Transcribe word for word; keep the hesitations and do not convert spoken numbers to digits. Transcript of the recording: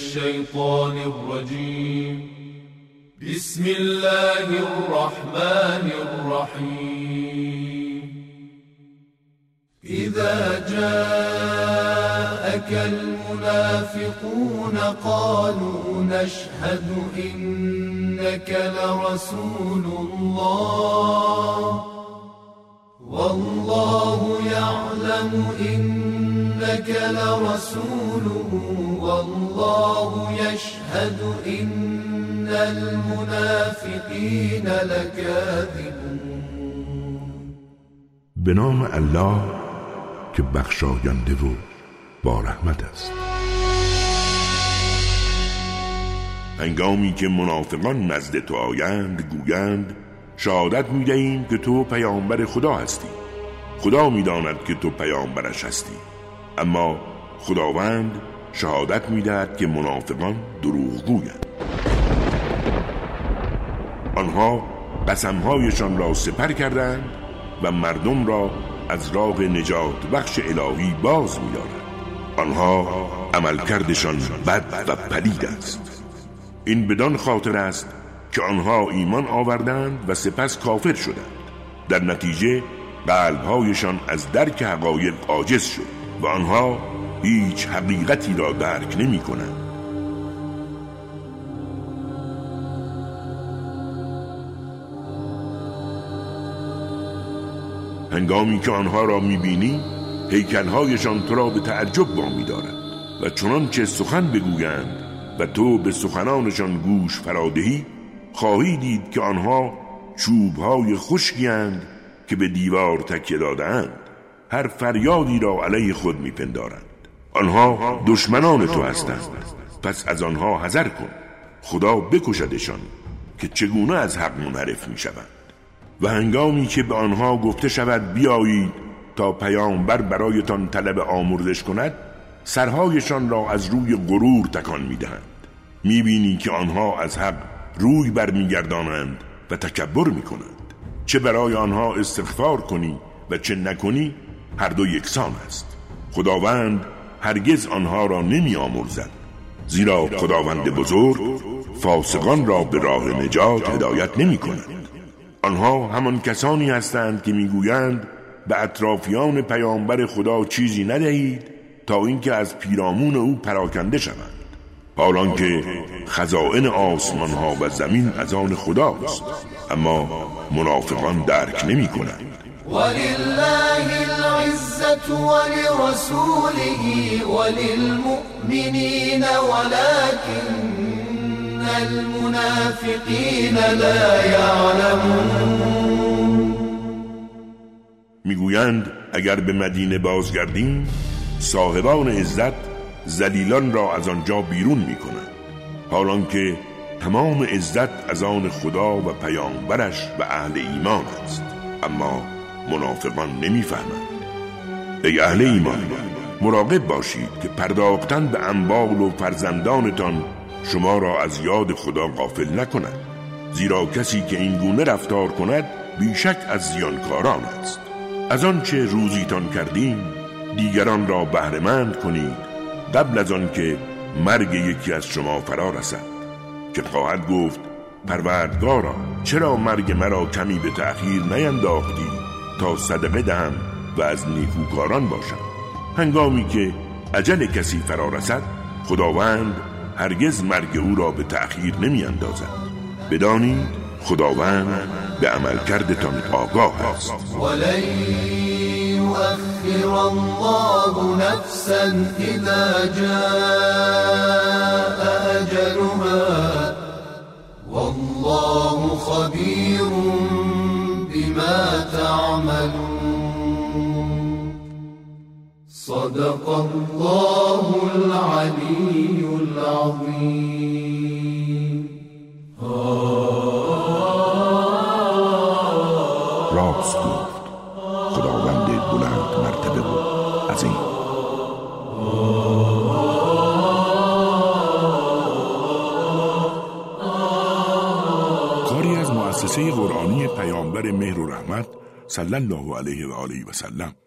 الشيطان الرجيم بسم الله الرحمن الرحيم إذا جاءك المنافقون قالوا نشهد إنك لرسول الله والله يعلم إنك لرسوله والله يشهد إن المنافقين لكاذبون. به نام الله که بخشاینده و با رحمت است. هنگامی که منافقان نزد تو آیند گویند شهادت می‌دهیم که تو پیامبر خدا هستی. خدا می‌داند که تو پیامبرش هستی، اما خداوند شهادت می‌دهد که منافقان دروغگویند. آنها قسم‌هایشان را سپر کردند و مردم را از راه نجات بخش الهی باز می‌دارند. آنها عملکردشان بد و پلید است. این بدان خاطر است که آنها ایمان آوردند و سپس کافر شدند. در نتیجه قلب‌هایشان از درک حقایق عاجز شد و آنها هیچ حقیقتی را درک نمی‌کنند. هنگامی که آنها را می‌بینی هیکل‌هایشان تو را به تعجب وامی دارد و چنانچه سخن بگویند و تو به سخنانشان گوش فرادهی خواهی دید که آنها چوب‌های خشکی‌اند که به دیوار تکیه داده‌اند. هر فریادی را علیه خود می‌پندارند. آنها دشمنان تو هستند، پس از آنها حذر کن. خدا بکشدشان که چگونه از حق منحرف می‌شوند. و هنگامی که به آنها گفته شود بیایید تا پیامبر برایتان طلب آمرزش کند، سرهایشان را از روی غرور تکان می‌دهند. می‌بینی که آنها از حق روی برمیگردانند و تکبر می‌کنند. چه برای آنها استغفار کنی و چه نکنی هر دو یکسان است. خداوند هرگز آنها را نمی‌آمرزد، زیرا خداوند بزرگ فاسقان را به راه نجات هدایت نمی‌کند. آنها همان کسانی هستند که میگویند به اطرافیان پیامبر خدا چیزی ندهید تا اینکه از پیرامون او پراکنده شوند، حالان که خزائن آسمان ها و زمین از آن خداست، اما منافقان درک نمی کنند. ولله العزة ولرسوله وللمؤمنين ولكن المنافقین لا یعلمون. میگویند اگر به مدینه بازگردیم صاحبان عزت ذلیلان را از آنجا بیرون میکنند، حالان که تمام عزت از آن خدا و پیامبرش و اهل ایمان است، اما منافقان نمیفهمند. ای اهل ایمان، مراقب باشید که پرداختن به اموال و فرزندانتان شما را از یاد خدا غافل نکند، زیرا کسی که این گونه رفتار کند بیشک از زیانکاران است. از آنچه روزیتان کردیم دیگران را بهره‌مند کنید قبل از آن که مرگ یکی از شما فرا رسد، که خواهد گفت پروردگارا چرا مرگ مرا کمی به تأخیر نینداختی تا صدقه دهم و از نیکوکاران باشم. هنگامی که اجل کسی فرا رسد خداوند هرگز مرگ او را به تأخیر نمی اندازد. بدانید خداوند به عمل کردتان آگاه است. ولن یؤخر الله نفسا اذا جاء اجلها والله خبیر بما تعملون. صدق الله العلی العظیم. راست گفت خداوند بلند مرتبه و عظیم. کاری از مؤسسه قرآنی پیامبر مهر و رحمت صلی الله علیه و آله و سلم.